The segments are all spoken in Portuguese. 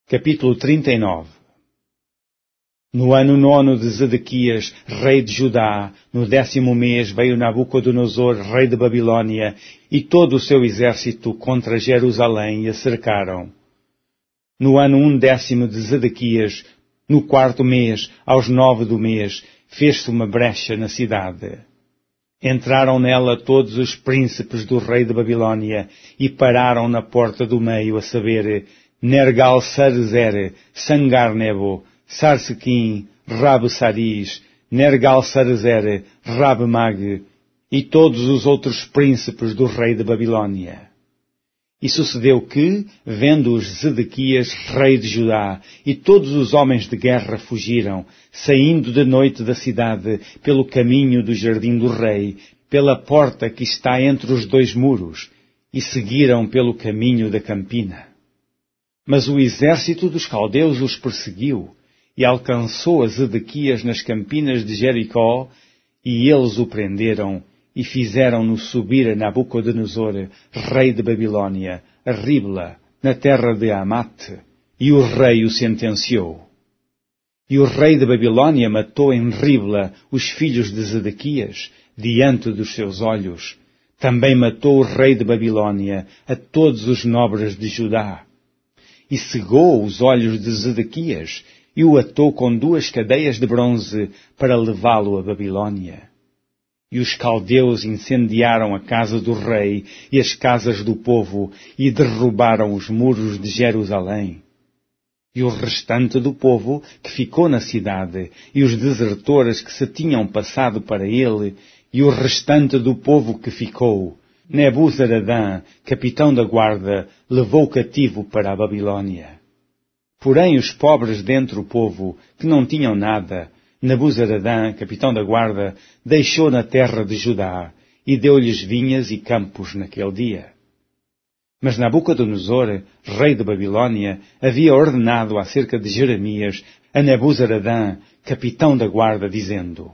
Capítulo 39. No ano 9 de Zedequias, rei de Judá, no 10º mês, veio Nabucodonosor, rei de Babilônia, e todo o seu exército contra Jerusalém e a cercaram. No ano 10º de Zedequias, no 4º mês, aos 9 do mês, fez-se uma brecha na cidade. Entraram nela todos os príncipes do rei de Babilônia e pararam na porta do meio, a saber, Nergal-Sarezer, Sangar-Nebo, Sarsequim, Rabe-Saris, Nergal-Sarezer, Rabe-Mag e todos os outros príncipes do rei de Babilônia. E sucedeu que, vendo-os Zedequias, rei de Judá, e todos os homens de guerra fugiram, saindo de noite da cidade, pelo caminho do jardim do rei, pela porta que está entre os dois muros, e seguiram pelo caminho da campina. Mas o exército dos caldeus os perseguiu, e alcançou a Zedequias nas campinas de Jericó, e eles o prenderam, e fizeram-no subir a Nabucodonosor, rei de Babilônia, a Ribla, na terra de Amate, e o rei o sentenciou. E o rei de Babilônia matou em Ribla os filhos de Zedequias, diante dos seus olhos. Também matou o rei de Babilônia a todos os nobres de Judá. E cegou os olhos de Zedequias, e o atou com 2 cadeias de bronze para levá-lo a Babilônia. E os caldeus incendiaram a casa do rei e as casas do povo, e derrubaram os muros de Jerusalém. E o restante do povo que ficou na cidade, e os desertores que se tinham passado para ele, e o restante do povo que ficou, Nebuzaradã, capitão da guarda, levou cativo para a Babilônia. Porém os pobres dentre o povo, que não tinham nada, Nebuzaradã, capitão da guarda, deixou na terra de Judá, e deu-lhes vinhas e campos naquele dia. Mas Nabucodonosor, rei de Babilônia, havia ordenado acerca de Jeremias a Nebuzaradã, capitão da guarda, dizendo: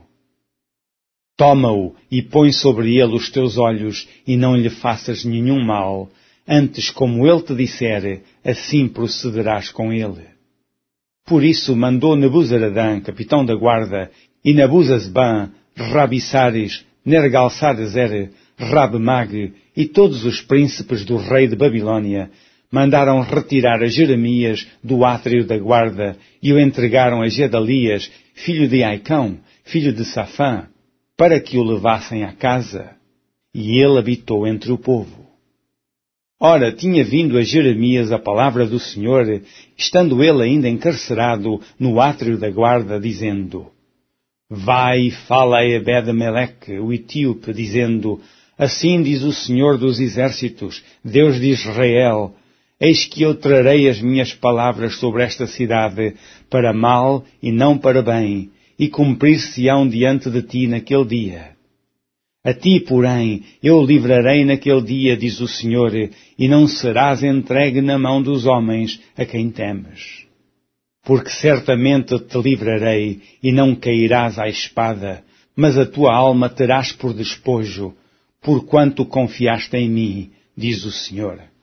Toma-o e põe sobre ele os teus olhos, e não lhe faças nenhum mal. Antes, como ele te disser, assim procederás com ele. Por isso mandou Nebuzaradã, capitão da guarda, e Nebuzazban, Rabi-Sares, Nergal-Sarezer, Rabe-Mag e todos os príncipes do rei de Babilônia, mandaram retirar a Jeremias do átrio da guarda e o entregaram a Gedalias, filho de Aicão, filho de Safã, para que o levassem à casa. E ele habitou entre o povo. Ora, tinha vindo a Jeremias a palavra do Senhor, estando ele ainda encarcerado no átrio da guarda, dizendo: Vai e fala a Ebed-Meleque, o etíope, dizendo: Assim diz o Senhor dos exércitos, Deus de Israel: Eis que eu trarei as minhas palavras sobre esta cidade, para mal e não para bem, e cumprir-se-ão diante de ti naquele dia. A ti, porém, eu livrarei naquele dia, diz o Senhor, e não serás entregue na mão dos homens a quem temes. Porque certamente te livrarei, e não cairás à espada, mas a tua alma terás por despojo, porquanto confiaste em mim, diz o Senhor.